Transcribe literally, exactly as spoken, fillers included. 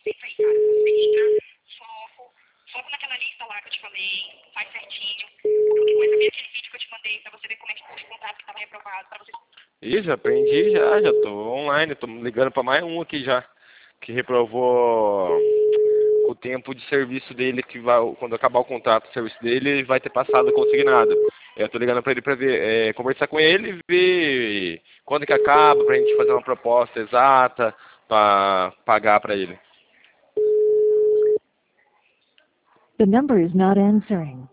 Isso aí, cara. Você entra, foco, foco naquela lista lá que eu te falei, faz certinho. Qualquer coisa, vê aquele vídeo que eu te mandei pra você ver como é que puxa o contrato que tava reprovado, pra você... Ih, já aprendi já, já tô online, tô ligando pra mais um aqui já, que reprovou o tempo de serviço dele, que vai, quando acabar o contrato de serviço dele, ele vai ter passado consignado. Eu tô ligando pra ele pra ver, é, conversar com ele, ver quando que acaba, pra gente fazer uma proposta exata, pra pagar pra ele. The number is not answering.